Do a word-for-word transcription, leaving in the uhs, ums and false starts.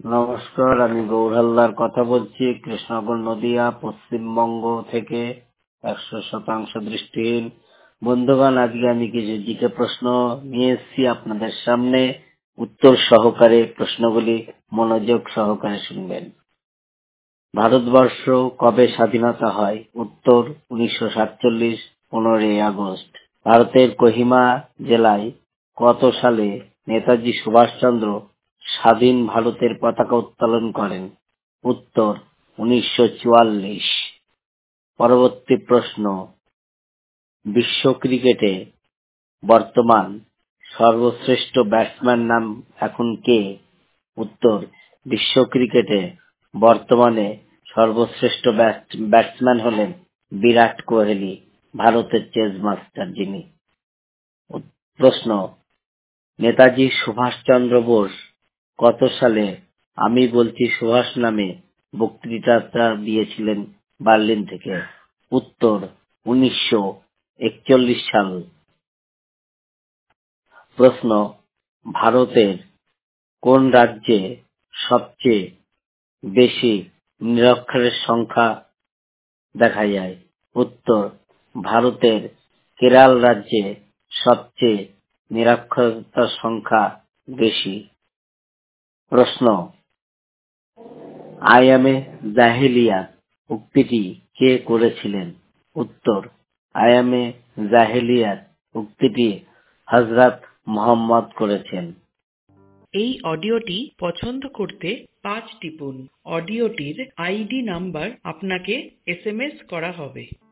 নমস্কার, আমি গৌর হালদার কথা বলছি কৃষ্ণনগর নদিয়া পশ্চিমবঙ্গ থেকে। একশো শতাংশ দৃষ্টিহীন বন্ধুগণ, আজকে আমি কিছু জিকে প্রশ্ন নিয়ে এসেছি আপনাদের সামনে। উত্তর সহকারে প্রশ্নগুলি মনোযোগ সহকারে শুনবেন। ভারতবর্ষ কবে স্বাধীনতা হয়? উত্তর উনিশশো সাতচল্লিশ পনেরোই আগস্ট। ভারতের কোহিমা জেলায় কত সালে নেতাজি সুভাষচন্দ্র স্বাধীন ভারতের পতাকা উত্তোলন করেন? উত্তর উনিশশো চুয়াল্লিশ। পরবর্তী প্রশ্ন, বিশ্ব ক্রিকেটে বর্তমান সর্বশ্রেষ্ঠ ব্যাটসম্যান নাম এখন কে? উত্তর বিশ্ব ক্রিকেটে বর্তমানে সর্বশ্রেষ্ঠ ব্যাটসম্যান হলেন বিরাট কোহলি, ভারতের চেস মাস্টার যিনি। প্রশ্ন, নেতাজি সুভাষচন্দ্র বোস কত সালে আমি বলছি সুভাষ নামে বক্তৃতা দিয়েছিলেন বার্লিন থেকে? উত্তর উনিশশো একচল্লিশ সাল। প্রশ্ন, ভারতের কোন রাজ্যে সবচেয়ে বেশি নিরক্ষরের সংখ্যা দেখা যায়? উত্তর ভারতের কেরল রাজ্যে সবচেয়ে নিরক্ষরতার সংখ্যা বেশি। প্রশ্ন, আই এম এ জাহেলিয়া উক্তিটি কে করেছিলেন? উত্তর আই এম এ জাহেলিয়া উক্তিটি হযরত মুহাম্মদ করেছেন। এই অডিওটি পছন্দ করতে পাঁচ টিপুন। অডিওটির আইডি নাম্বার আপনাকে এসএমএস করা হবে।